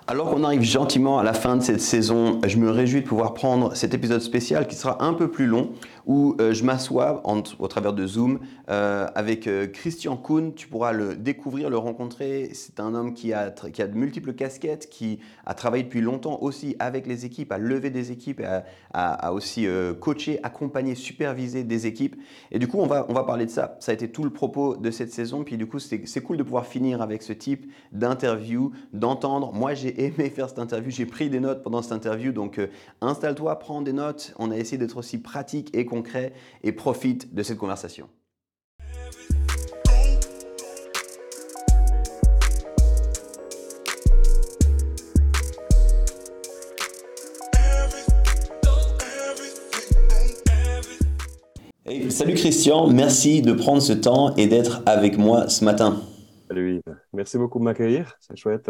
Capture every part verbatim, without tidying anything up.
Alors qu'on arrive gentiment à la fin de cette saison, je me réjouis de pouvoir prendre cet épisode spécial qui sera un peu plus long, où euh, je m'assois en- au travers de Zoom euh, avec euh, Christian Kuhn. Tu pourras le découvrir, le rencontrer. C'est un homme qui a, tr- qui a de multiples casquettes, qui a travaillé depuis longtemps aussi avec les équipes, à lever des équipes, à, à- à aussi euh, coacher, accompagner, superviser des équipes. Et du coup, on va, on va parler de ça. Ça a été tout le propos de cette saison. Puis du coup, c'est c'est cool de pouvoir finir avec ce type d'interview, d'entendre. Moi, j'ai aimé faire cette interview, j'ai pris des notes pendant cette interview, donc euh, installe-toi, prends des notes. On a essayé d'être aussi pratique et concret et profite de cette conversation. Hey, salut Christian, merci de prendre ce temps et d'être avec moi ce matin. Salut Yves. Merci beaucoup de m'accueillir, c'est chouette.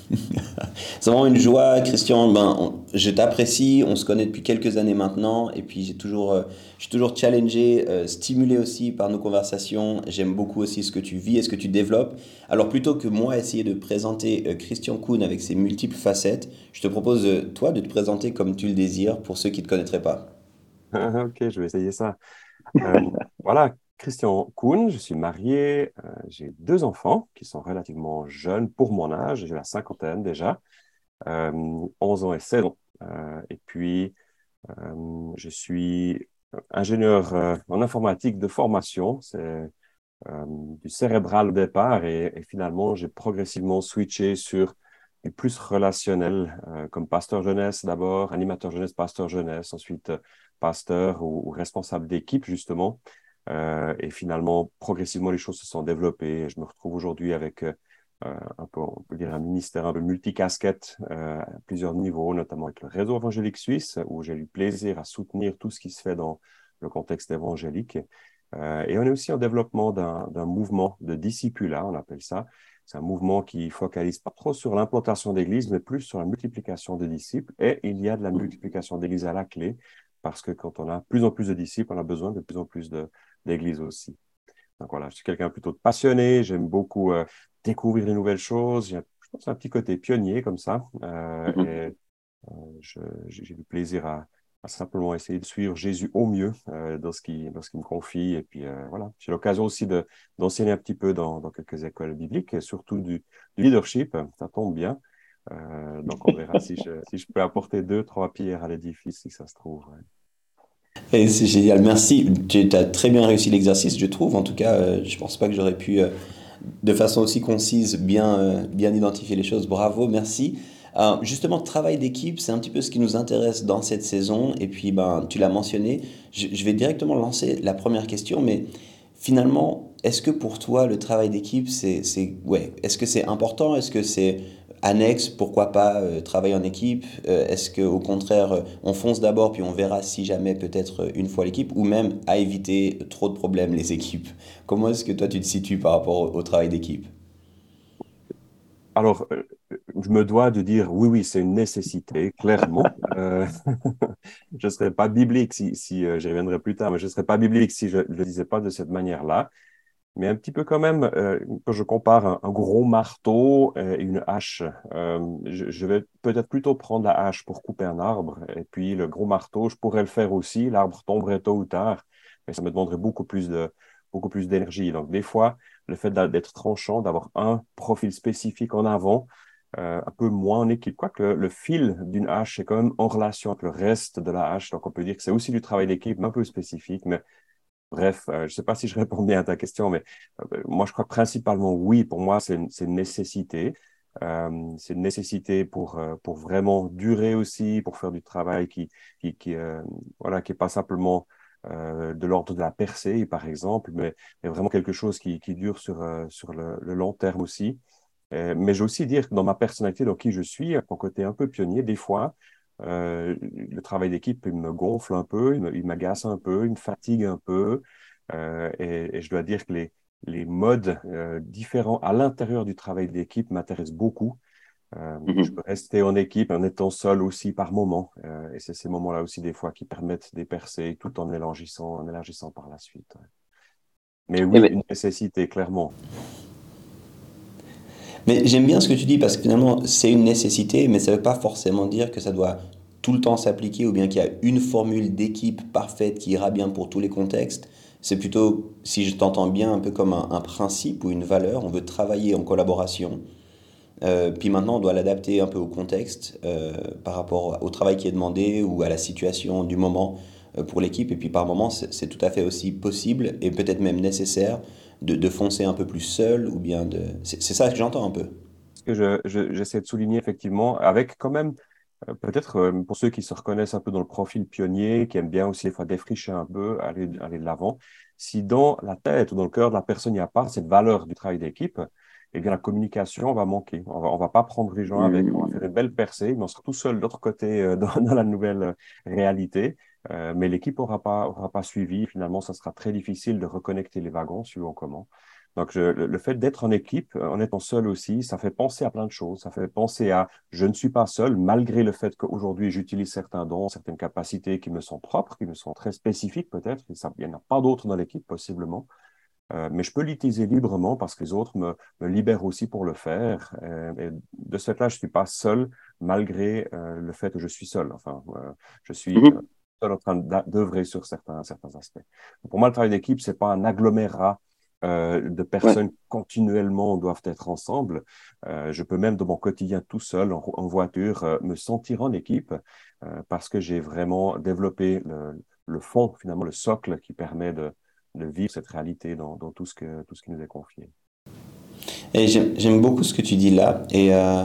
C'est vraiment une joie, Christian. Ben, on- je t'apprécie, on se connaît depuis quelques années maintenant, et puis j'ai toujours, euh, je suis toujours challengé, euh, stimulé aussi par nos conversations. J'aime beaucoup aussi ce que tu vis et ce que tu développes. Alors plutôt que moi essayer de présenter euh, Christian Kuhn avec ses multiples facettes, je te propose euh, toi de te présenter comme tu le désires pour ceux qui ne te connaîtraient pas. Ok, je vais essayer ça. Euh, voilà, Christian Kuhn, je suis marié, euh, j'ai deux enfants qui sont relativement jeunes pour mon âge, j'ai la cinquantaine déjà, euh, onze ans et seize ans. Euh, et puis, euh, je suis ingénieur euh, en informatique de formation, c'est euh, du cérébral au départ, et, et finalement, j'ai progressivement switché sur du plus relationnel, euh, comme pasteur jeunesse d'abord, animateur jeunesse, pasteur jeunesse, ensuite euh, pasteur ou, ou responsable d'équipe, justement. Euh, et finalement, progressivement, les choses se sont développées. Et je me retrouve aujourd'hui avec euh, un peu, on peut dire, un ministère un peu multicasquette euh, à plusieurs niveaux, notamment avec le réseau évangélique suisse, où j'ai eu plaisir à soutenir tout ce qui se fait dans le contexte évangélique. Euh, et on est aussi en développement d'un d'un mouvement de discipulat, on appelle ça. C'est un mouvement qui focalise pas trop sur l'implantation d'églises, mais plus sur la multiplication de disciples. Et il y a de la multiplication d'églises à la clé, parce que quand on a plus en plus de disciples, on a besoin de plus en plus de- d'églises aussi. Donc voilà, je suis quelqu'un plutôt de passionné, j'aime beaucoup euh, découvrir de nouvelles choses. J'ai, je pense, un petit côté pionnier comme ça. Euh, Mhm. et euh, je- j'ai j'ai du plaisir à, à simplement essayer de suivre Jésus au mieux euh, dans ce qu'il dans ce qu'il me confie. Et puis euh, voilà, j'ai l'occasion aussi de d'enseigner un petit peu dans, dans quelques écoles bibliques, et surtout du, du leadership. Ça tombe bien. Euh, donc on verra si je, si je peux apporter deux, trois pierres à l'édifice, si ça se trouve. Ouais. Et c'est génial, merci. Tu as très bien réussi l'exercice, je trouve. En tout cas, euh, je pense pas que j'aurais pu, euh, de façon aussi concise, bien, euh, bien identifier les choses. Bravo, merci. Euh, justement, travail d'équipe, c'est un petit peu ce qui nous intéresse dans cette saison. Et puis, ben, tu l'as mentionné. Je, je vais directement lancer la première question, mais finalement, est-ce que pour toi, le travail d'équipe, c'est, c'est, ouais, est-ce que c'est important? Est-ce que c'est annexe? Pourquoi pas euh, travailler en équipe? Euh, est-ce que, au contraire, euh, on fonce d'abord, puis on verra si jamais peut-être euh, une fois l'équipe, ou même à éviter trop de problèmes les équipes? Comment est-ce que toi tu te situes par rapport au, au travail d'équipe? Alors, euh, je me dois de dire oui, oui, c'est une nécessité, clairement. Euh, je ne serais pas biblique si, si euh, j'y reviendrai plus tard, mais je ne serais pas biblique si je ne le disais pas de cette manière-là. Mais un petit peu quand même, euh, quand je compare un, un gros marteau et une hache, euh, je, je vais peut-être plutôt prendre la hache pour couper un arbre, et puis le gros marteau, je pourrais le faire aussi, l'arbre tomberait tôt ou tard, mais ça me demanderait beaucoup plus de, beaucoup plus d'énergie. Donc des fois, le fait d'a- d'être tranchant, d'avoir un profil spécifique en avant, euh, un peu moins en équipe, quoique le, le fil d'une hache est quand même en relation avec le reste de la hache, donc on peut dire que c'est aussi du travail d'équipe un peu spécifique, mais bref, euh, je ne sais pas si je réponds bien à ta question, mais euh, moi, je crois que principalement, oui, pour moi, c'est une, c'est une nécessité. Euh, c'est une nécessité pour, euh, pour vraiment durer aussi, pour faire du travail qui, qui, qui, euh, voilà, qui est pas simplement euh, de l'ordre de la percée, par exemple, mais, mais vraiment quelque chose qui, qui dure sur, euh, sur le, le long terme aussi. Euh, mais je veux aussi dire que dans ma personnalité, dans qui je suis, à mon côté un peu pionnier, des fois, euh, le travail d'équipe, il me gonfle un peu, il me- il m'agace un peu, il me fatigue un peu. Euh, et, et je dois dire que les, les modes euh, différents à l'intérieur du travail d'équipe m'intéressent beaucoup. Euh, je peux Mhm. rester en équipe en étant seul aussi par moment. Euh, et c'est ces moments-là aussi, des fois, qui permettent des percées tout en élargissant, en élargissant par la suite. Ouais. Mais Eh oui, ben, une nécessité, clairement. Mais j'aime bien ce que tu dis parce que finalement, c'est une nécessité, mais ça ne veut pas forcément dire que ça doit tout le temps s'appliquer ou bien qu'il y a une formule d'équipe parfaite qui ira bien pour tous les contextes. C'est plutôt, si je t'entends bien, un peu comme un, un principe ou une valeur. On veut travailler en collaboration. Euh, puis maintenant, on doit l'adapter un peu au contexte euh, par rapport au travail qui est demandé ou à la situation du moment euh, pour l'équipe. Et puis par moment, c'est c'est tout à fait aussi possible et peut-être même nécessaire de, de foncer un peu plus seul ou bien de... C'est c'est ça que j'entends un peu. Ce que je, je- j'essaie de souligner effectivement, avec quand même, euh, peut-être euh, pour ceux qui se reconnaissent un peu dans le profil pionnier, qui aiment bien aussi des fois défricher un peu, aller, aller de l'avant, si dans la tête ou dans le cœur de la personne, il n'y a pas cette valeur du travail d'équipe, eh bien la communication va manquer. On va, on va pas prendre les gens avec, on va faire une belle percée, mais on sera tout seul de l'autre côté euh, dans, dans la nouvelle euh, réalité. Euh, mais l'équipe aura pas, aura pas suivi. Finalement, ça sera très difficile de reconnecter les wagons, suivant comment. Donc, je- le, le fait d'être en équipe, euh, en étant seul aussi, ça fait penser à plein de choses. Ça fait penser à je ne suis pas seul, malgré le fait qu'aujourd'hui, j'utilise certains dons, certaines capacités qui me sont propres, qui me sont très spécifiques peut-être. Et ça, il n'y en a pas d'autres dans l'équipe, possiblement. Euh, mais je peux l'utiliser librement parce que les autres me, me libèrent aussi pour le faire. Euh, et de ce fait-là, je ne suis pas seul, malgré euh, le fait que je suis seul. Enfin, euh, je suis euh, Mhm. seul en train d'a- d'œuvrer sur certains, certains aspects. Pour moi, le travail d'équipe, c'est pas un agglomérat euh, de Ouais. personnes qui continuellement doivent être ensemble. Euh, je peux même, dans mon quotidien tout seul, en, en voiture, euh, me sentir en équipe euh, parce que j'ai vraiment développé le, le fond, finalement, le socle qui permet de, de vivre cette réalité dans, dans tout ce que, tout ce qui nous est confié. Et j'aime j'aime beaucoup ce que tu dis là. Et, euh,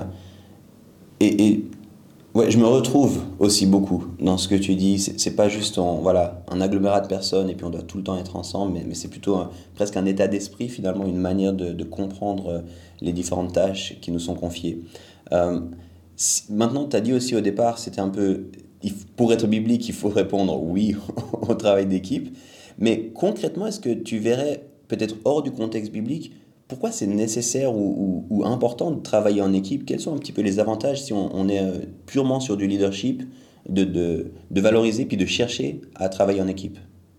et, et ouais, je me retrouve aussi beaucoup dans ce que tu dis. C'est c'est pas juste en, voilà, un agglomérat de personnes et puis on doit tout le temps être ensemble, mais, mais c'est plutôt un- presque un état d'esprit, finalement, une manière de, de comprendre euh, les différentes tâches qui nous sont confiées. Euh, si- Maintenant, tu as dit aussi au départ, c'était un peu, il f- pour être biblique, il faut répondre oui au travail d'équipe. Mais concrètement, est-ce que tu verrais, peut-être hors du contexte biblique, pourquoi c'est nécessaire ou, ou- ou important de travailler en équipe? Quels sont un petit peu les avantages si on, on est euh, purement sur du leadership, de, de, de valoriser puis de chercher à travailler en équipe?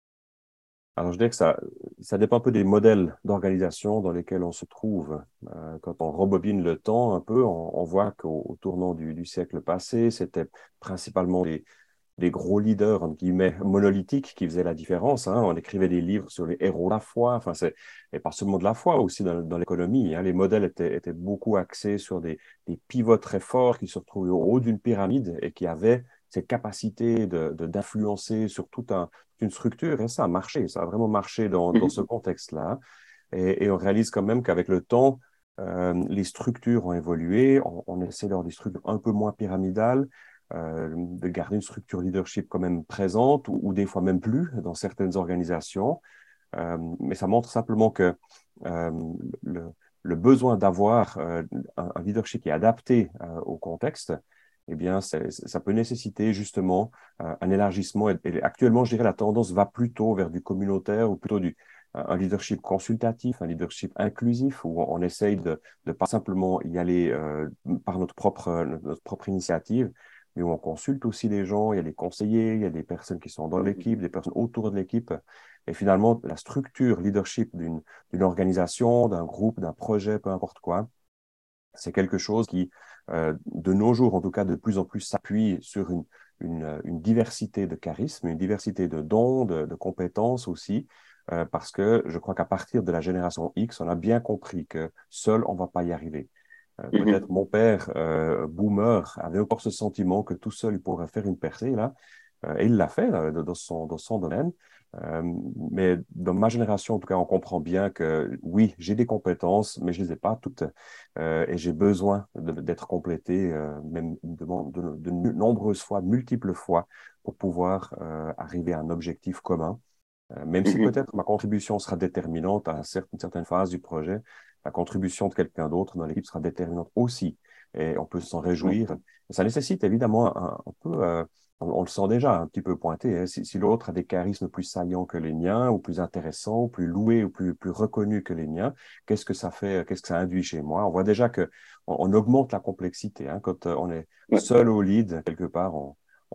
Alors, je dirais que ça, ça dépend un peu des modèles d'organisation dans lesquels on se trouve. Euh, quand on rembobine le temps un peu, on, on voit qu'au au tournant du, du siècle passé, c'était principalement des, des gros leaders, entre guillemets, monolithiques qui faisaient la différence. Hein. On écrivait des livres sur les héros de la foi, enfin, c'est, et pas seulement de la foi, aussi dans, dans l'économie. Hein. Les modèles étaient, étaient beaucoup axés sur des, des pivots très forts qui se retrouvaient au haut d'une pyramide et qui avaient cette capacité de, de, d'influencer sur toute un, une structure. Et ça a marché, ça a vraiment marché dans, dans ce Mhm. contexte-là. Et, et on réalise quand même qu'avec le temps, euh, les structures ont évolué. On, on essaie d'avoir des structures un peu moins pyramidales, euh, de garder une structure leadership quand même présente, ou, ou des fois même plus dans certaines organisations. Euh, mais ça montre simplement que euh, le, le besoin d'avoir euh, un, un leadership qui est adapté euh, au contexte, eh bien, c'est- ça peut nécessiter justement euh, un élargissement. Et, et actuellement, je dirais la tendance va plutôt vers du communautaire ou plutôt du, un leadership consultatif, un leadership inclusif, où on, on essaye de ne pas simplement y aller euh, par notre propre, notre propre initiative, mais où on consulte aussi les gens. Il y a des conseillers, il y a des personnes qui sont dans l'équipe, des personnes autour de l'équipe. Et finalement, la structure leadership d'une d'une organisation, d'un groupe, d'un projet, peu importe quoi, c'est quelque chose qui, euh, de nos jours, en tout cas, de plus en plus s'appuie sur une, une, une diversité de charisme, une diversité de dons, de, de compétences aussi, euh, parce que je crois qu'à partir de la génération X, on a bien compris que seul, on ne va pas y arriver. Euh, peut-être Mhm. mon père, euh, boomer, avait encore ce sentiment que tout seul, il pourrait faire une percée, là. Euh, et il l'a fait là, dans son, dans son domaine. Euh, mais dans ma génération, en tout cas, on comprend bien que oui, j'ai des compétences, mais je ne les ai pas toutes. Euh, et j'ai besoin de- d'être complété, euh, même de, de- de nombreuses fois, multiples fois, pour pouvoir euh, arriver à un objectif commun. Euh, même si Mhm. peut-être ma contribution sera déterminante à cer- une certaine phase du projet, la contribution de quelqu'un d'autre dans l'équipe sera déterminante aussi. Et on peut s'en Ouais. réjouir. Ça nécessite évidemment un, un peu, euh, on, on le sent déjà un petit peu pointé, hein. Si, si l'autre a des charismes plus saillants que les miens, ou plus intéressants, ou plus loués, ou plus, plus reconnus que les miens, qu'est-ce que ça fait, qu'est-ce que ça induit chez moi? On voit déjà que on, on augmente la complexité, hein. Quand euh, on est Ouais. seul au lead, quelque part, on,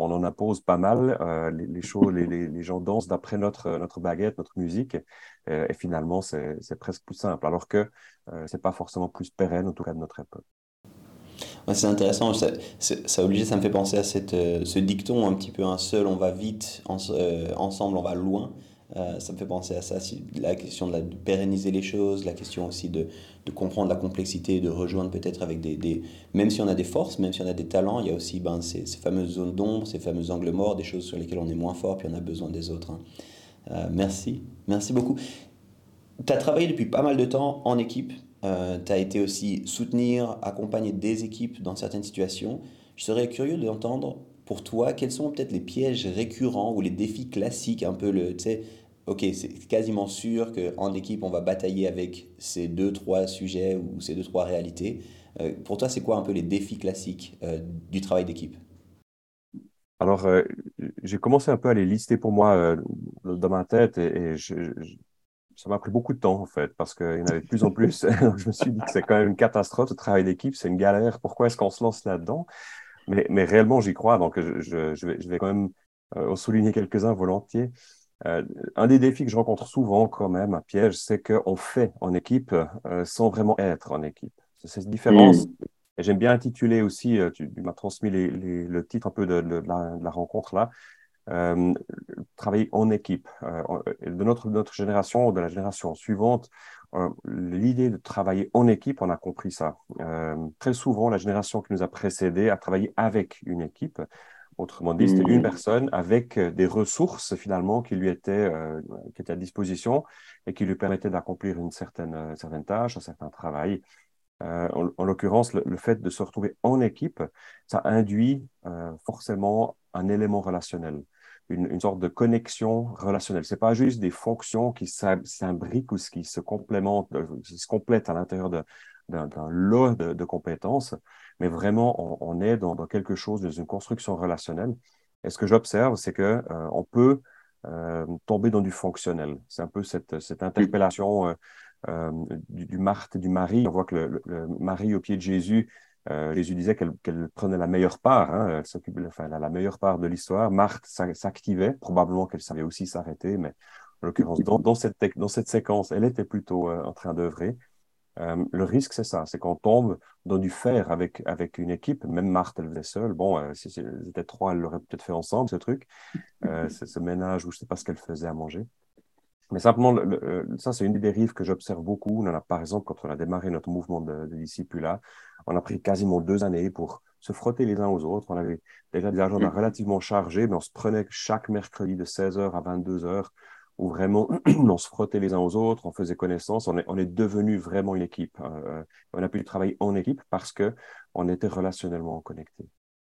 on en impose pas mal. Euh, les, les, shows, les, les, les gens dansent d'après notre, notre baguette, notre musique. Euh, et finalement, c'est, c'est presque plus simple. Alors que euh, c'est pas forcément plus pérenne, en tout cas de notre époque. Ouais, c'est intéressant, ça, c'est- ça oblige, ça me fait penser à cette, euh, ce dicton un petit peu, un seul on va vite, en- euh, ensemble on va loin. Euh, ça me fait penser à ça, si- la question de, la- de pérenniser les choses, la question aussi de, de comprendre la complexité, de rejoindre peut-être avec des, des... Même si on a des forces, même si on a des talents, il y a aussi ben, ces, ces fameuses zones d'ombre, ces fameux angles morts, des choses sur lesquelles on est moins fort, puis on a besoin des autres, hein. Euh, merci, merci beaucoup. Tu as travaillé depuis pas mal de temps en équipe. Tu as été aussi soutenir, accompagner des équipes dans certaines situations. Je serais curieux d'entendre pour toi quels sont peut-être les pièges récurrents ou les défis classiques, un peu le, tu sais, ok, c'est quasiment sûr qu'en équipe on va batailler avec ces deux, trois sujets ou ces deux, trois réalités. Euh, pour toi, c'est quoi un peu les défis classiques euh, du travail d'équipe? Alors, euh, j'ai commencé un peu à les lister pour moi euh, dans ma tête et, et je, je- ça m'a pris beaucoup de temps, en fait, parce qu'il y en avait de plus en plus. Donc, je me suis dit que c'est quand même une catastrophe, ce travail d'équipe, c'est une galère. Pourquoi est-ce qu'on se lance là-dedans? Mais, mais réellement, j'y crois. Donc, je, je, je vais, je vais quand même euh, en souligner quelques-uns volontiers. Euh, un des défis que je rencontre souvent, quand même, un piège, c'est qu'on fait en équipe euh, sans vraiment être en équipe. C'est cette différence. Hmm. Et j'aime bien intituler aussi, euh, tu, tu m'as transmis les- les- le titre un peu de, de la, de la rencontre là, euh, travailler en équipe. Euh, de notre, de notre génération, de la génération suivante, euh, l'idée de travailler en équipe, on a compris ça. Euh, très souvent, la génération qui nous a précédés a travaillé avec une équipe. Autrement dit, c'était une Hmm. personne avec euh, des ressources finalement qui lui étaient, euh, qui étaient à disposition et qui lui permettaient d'accomplir une certaine, euh, certaine tâche, un certain travail. Euh, en, en l'occurrence, le, le, fait de se retrouver en équipe, ça induit euh, forcément un élément relationnel, une, une sorte de connexion relationnelle. Ce n'est pas juste des fonctions qui s'imbriquent ou qui se complémentent, euh, qui se complètent à l'intérieur d'un lot de, de, compétences, mais vraiment, on, on est dans, dans, quelque chose, dans une construction relationnelle. Et ce que j'observe, c'est qu'on euh, peut euh, tomber dans du fonctionnel. C'est un peu cette, cette interpellation euh, euh, du, du Marthe et du Marie. On voit que le, le, le Marie au pied de Jésus, euh, Jésus disait qu'elle qu'elle prenait la meilleure part, hein, elle s'occupe, enfin, la, la meilleure part de l'histoire. Marthe s'activait, probablement qu'elle savait aussi s'arrêter, mais en l'occurrence, dans, dans, cette, dans cette séquence, elle était plutôt euh, en train d'œuvrer. Euh, le risque, c'est ça, c'est qu'on tombe dans du faire avec, avec une équipe. Même Marthe, elle faisait seule. Bon, euh, si elles étaient trois, elle l'aurait peut-être fait ensemble, ce truc, euh, ce, ce ménage où je ne sais pas ce qu'elle faisait à manger. Mais simplement, le, le, ça, c'est une des dérives que j'observe beaucoup. On en a, par exemple, quand on a démarré notre mouvement de, de discipulat, on a pris quasiment deux années pour se frotter les uns aux autres. On avait déjà des agendas relativement chargés, mais on se prenait chaque mercredi de seize heures à vingt-deux heures, où vraiment, on se frottait les uns aux autres, on faisait connaissance, on est, on est devenu vraiment une équipe. Euh, on a pu travailler en équipe parce qu'on était relationnellement connectés.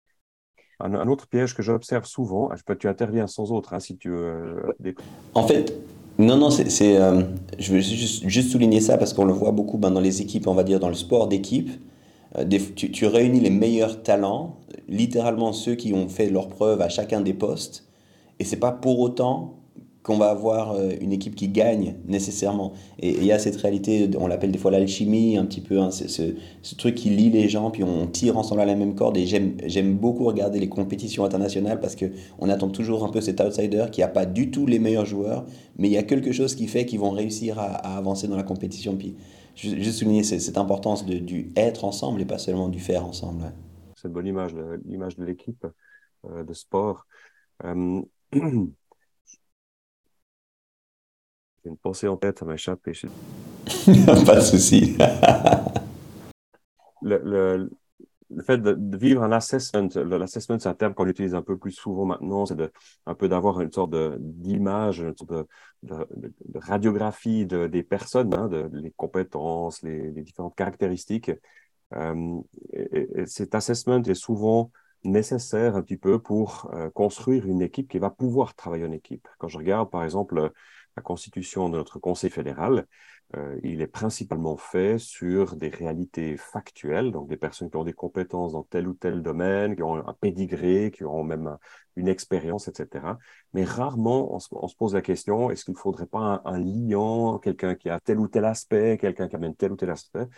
Un, un, autre piège que j'observe souvent, tu interviens sans autre, hein, si tu veux. Euh, des... En fait, non, non, c'est, c'est, euh, je veux juste, juste souligner ça parce qu'on le voit beaucoup ben, dans les équipes, on va dire dans le sport d'équipe. Euh, des- tu, tu réunis les meilleurs talents, littéralement ceux qui ont fait leurs preuves à chacun des postes, et c'est pas pour autant qu'on va avoir euh, une équipe qui gagne nécessairement. Et il y a cette réalité, on l'appelle des fois l'alchimie, un petit peu, hein, c'est ce, ce truc qui lie les gens, puis on tire ensemble à la même corde. Et j'aime, j'aime beaucoup regarder les compétitions internationales parce que on attend toujours un peu cet outsider qui a pas du tout les meilleurs joueurs, mais il y a quelque chose qui fait qu'ils vont réussir à, à avancer dans la compétition. Puis ju- juste souligner cette, cette importance de, du être ensemble et pas seulement du faire ensemble, ouais. Cette bonne image, l'image de l'équipe euh, de sport. Euh, J'ai une pensée en tête, ça m'a échappé. Pas de souci. Le, le, le fait de, de vivre un assessment, l'assessment, c'est un terme qu'on utilise un peu plus souvent maintenant, c'est de, un peu d'avoir une sorte de, d'image, une sorte de, de, de radiographie de, des personnes, hein, de, les compétences, les, les différentes caractéristiques. Euh, et, et cet assessment est souvent nécessaire un petit peu pour euh, construire une équipe qui va pouvoir travailler en équipe. Quand je regarde, par exemple, la constitution de notre Conseil fédéral, euh, il est principalement fait sur des réalités factuelles, donc des personnes qui ont des compétences dans tel ou tel domaine, qui ont un pédigré, qui ont même une expérience, et cetera. Mais rarement, on se, on se pose la question, est-ce qu'il ne faudrait pas un, un liant, quelqu'un qui a tel ou tel aspect, quelqu'un qui amène tel ou tel aspect?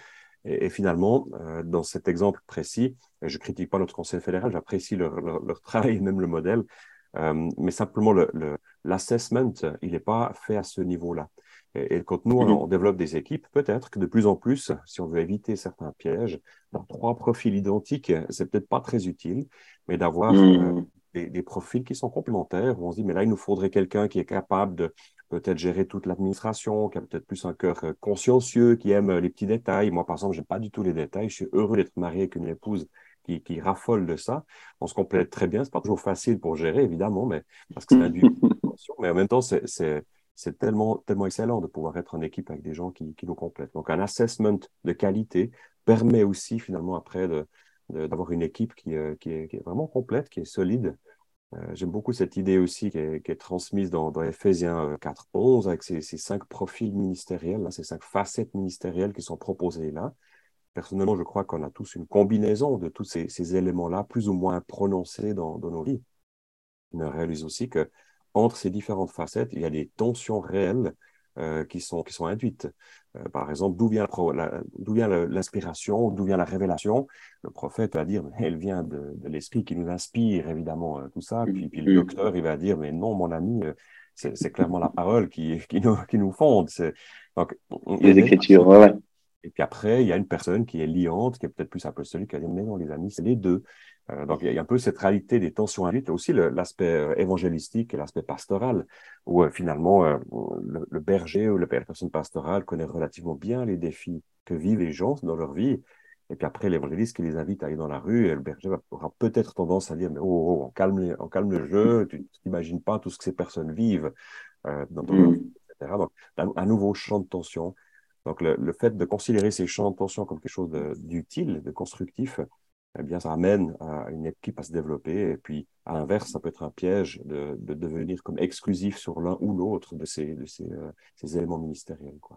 Et, et finalement, euh, dans cet exemple précis, et je critique pas notre Conseil fédéral, j'apprécie leur, leur, leur travail et même le modèle, euh, mais simplement le, le, l'assessment, il n'est pas fait à ce niveau-là. Et, et quand nous, on, on Mhm. développe des équipes, peut-être que de plus en plus, si on veut éviter certains pièges, dans trois profils identiques, c'est peut-être pas très utile, mais d'avoir euh, Mhm. des, des profils qui sont complémentaires, où on se dit, mais là, il nous faudrait quelqu'un qui est capable de peut-être gérer toute l'administration, qui a peut-être plus un cœur euh, consciencieux, qui aime euh, les petits détails. Moi, par exemple, j'aime pas du tout les détails. Je suis heureux d'être marié avec une épouse qui, qui raffole de ça. On se complète très bien. C'est pas toujours facile pour gérer, évidemment, mais parce que ça induit beaucoup de tension. Mais en même temps, c'est, c'est, c'est tellement, tellement excellent de pouvoir être en équipe avec des gens qui, qui nous complètent. Donc, un assessment de qualité permet aussi, finalement, après, de, de- d'avoir une équipe qui, euh, qui est, qui est vraiment complète, qui est solide. Euh, j'aime beaucoup cette idée aussi qui est, qui est transmise dans, dans Éphésiens quatre onze avec ces, ces cinq profils ministériels, là, ces cinq facettes ministérielles qui sont proposées là. Personnellement, je crois qu'on a tous une combinaison de tous ces, ces éléments-là, plus ou moins prononcés dans, dans nos vies. On réalise aussi que entre ces différentes facettes, il y a des tensions réelles euh, qui sont, qui sont induites. Euh, par exemple, d'où vient, la, d'où vient l'inspiration, d'où vient la révélation? Le prophète va dire, elle vient de, de l'esprit qui nous inspire, évidemment, euh, tout ça. Puis, puis le Mhm. docteur, il va dire, mais non, mon ami, euh, c'est, c'est clairement la parole qui, qui, nous, qui nous fonde. C'est, donc, il y a Les déjà Écritures, ce... ouais, ouais. Et puis après, il y a une personne qui est liante, qui est peut-être plus apostolique, qui va dire, mais non, les amis, c'est les deux. Euh, donc, il y a un peu cette réalité des tensions induites, aussi le, l'aspect euh, évangélistique et l'aspect pastoral, où euh, finalement, euh, le, le berger ou la personne pastorale connaît relativement bien les défis que vivent les gens dans leur vie. Et puis après, l'évangéliste qui les invite à aller dans la rue, et le berger va, aura peut-être tendance à dire, mais oh, oh, oh, on calme, les- on calme le jeu, tu n'imagines pas tout ce que ces personnes vivent euh, dans, dans leur vie, Mhm. et cetera. Donc, un, un nouveau champ de tension. Donc, le, le fait de considérer ces champs de tension comme quelque chose de- d'utile, de constructif, eh bien, ça amène à une équipe à se développer. Et puis, à l'inverse, ça peut être un piège de, de devenir comme exclusif sur l'un ou l'autre de ces, de ces, euh, ces éléments ministériels, quoi.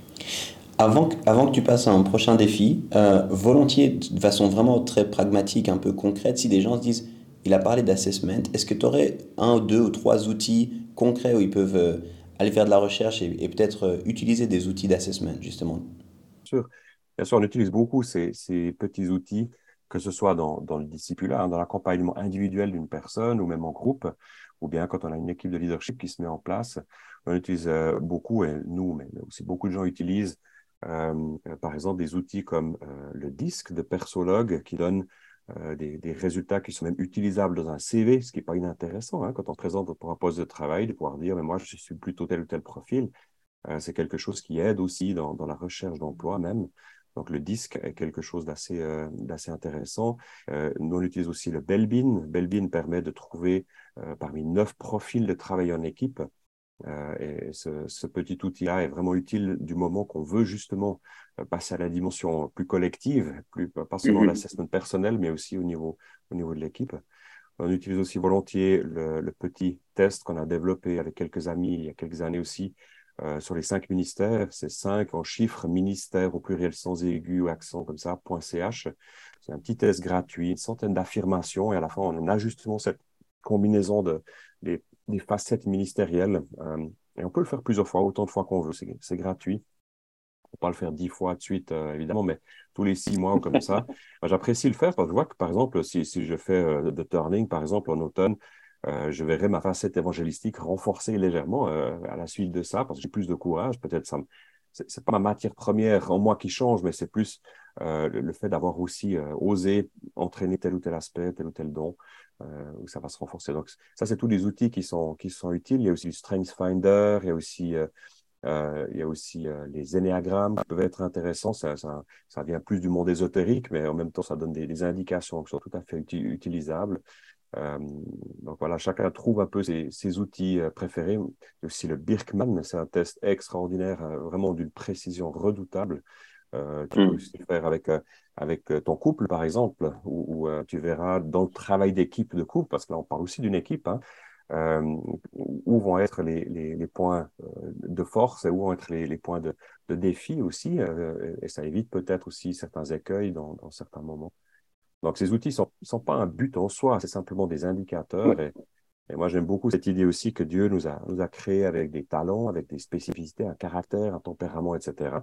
Avant que, avant que tu passes à un prochain défi, euh, volontiers, de façon vraiment très pragmatique, un peu concrète, si des gens se disent, il a parlé d'assessment, est-ce que tu aurais un, deux ou trois outils concrets où ils peuvent euh, aller faire de la recherche et, et peut-être euh, utiliser des outils d'assessment, justement? Sûr. Bien sûr, on utilise beaucoup ces, ces petits outils, que ce soit dans, dans le discipulat, hein, dans l'accompagnement individuel d'une personne ou même en groupe, ou bien quand on a une équipe de leadership qui se met en place. On utilise euh, beaucoup, et nous, mais aussi beaucoup de gens utilisent, euh, euh, par exemple, des outils comme euh, le disque de Persologue qui donne euh, des, des résultats qui sont même utilisables dans un C V, ce qui n'est pas inintéressant hein, quand on présente pour un poste de travail, de pouvoir dire, mais moi, je suis plutôt tel ou tel profil. Euh, c'est quelque chose qui aide aussi dans, dans la recherche d'emploi même. Donc, le disque est quelque chose d'assez euh, d'assez intéressant. Euh, nous, on utilise aussi le Belbin. Belbin permet de trouver euh, parmi neuf profils de travail en équipe. Euh, et ce, ce petit outil-là est vraiment utile du moment qu'on veut justement euh, passer à la dimension plus collective, plus, pas seulement Mhm. l'assessment personnel, mais aussi au niveau, au niveau de l'équipe. On utilise aussi volontiers le, le petit test qu'on a développé avec quelques amis il y a quelques années aussi euh, sur les cinq ministères. C'est cinq en chiffres, ministère au pluriel sans aigu ou accent comme ça, .ch. C'est un petit test gratuit, une centaine d'affirmations et à la fin, on a justement cette combinaison de, des, des facettes ministérielles. Euh, et on peut le faire plusieurs fois, autant de fois qu'on veut. C'est, c'est gratuit. On peut pas le faire dix fois de suite, euh, évidemment, mais tous les six mois ou comme ça. Moi, j'apprécie le faire parce que je vois que, par exemple, si, si je fais euh, de turning, par exemple, en automne, euh, je verrai ma facette évangélistique renforcée légèrement euh, à la suite de ça parce que j'ai plus de courage. Peut-être ça me... c'est, c'est pas ma matière première en moi qui change, mais c'est plus euh, le, le fait d'avoir aussi euh, osé entraîner tel ou tel aspect, tel ou tel don, euh, où ça va se renforcer. Donc, ça, c'est tous les outils qui sont, qui sont utiles. Il y a aussi le Strength Finder, il y a aussi euh, euh, il y a aussi euh, les énéagrammes qui peuvent être intéressants. Ça, ça, ça vient plus du monde ésotérique, mais en même temps, ça donne des, des indications qui sont tout à fait uti- utilisables. Euh, donc voilà, chacun trouve un peu ses, ses outils euh, préférés. Il y a aussi le Birkman, c'est un test extraordinaire, euh, vraiment d'une précision redoutable. Euh, tu peux Mhm. aussi le faire avec, euh, avec euh, ton couple, par exemple, où, où, euh, tu verras dans le travail d'équipe de couple, parce que là, on parle aussi d'une équipe, hein, euh, où vont être les, les, les points euh, de force et où vont être les, les points de, de défi aussi. Euh, et ça évite peut-être aussi certains écueils dans, dans certains moments. Donc, ces outils ne sont, sont pas un but en soi, c'est simplement des indicateurs. Et, et moi, j'aime beaucoup cette idée aussi que Dieu nous a, nous a créés avec des talents, avec des spécificités, un caractère, un tempérament, et cetera.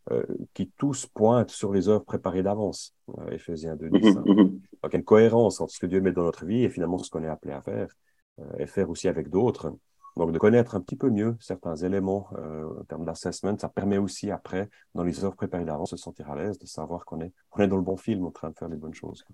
euh, qui tous pointent sur les œuvres préparées d'avance. Euh, Éphésiens deux dix. Mhm, Hein. mhm. Donc, il y a une cohérence entre ce que Dieu met dans notre vie et finalement ce qu'on est appelé à faire, euh, et faire aussi avec d'autres. Donc, de connaître un petit peu mieux certains éléments euh, en termes d'assessment, ça permet aussi après, dans les œuvres préparées d'avance, de se sentir à l'aise, de savoir qu'on est, qu'on est dans le bon film, en train de faire les bonnes choses.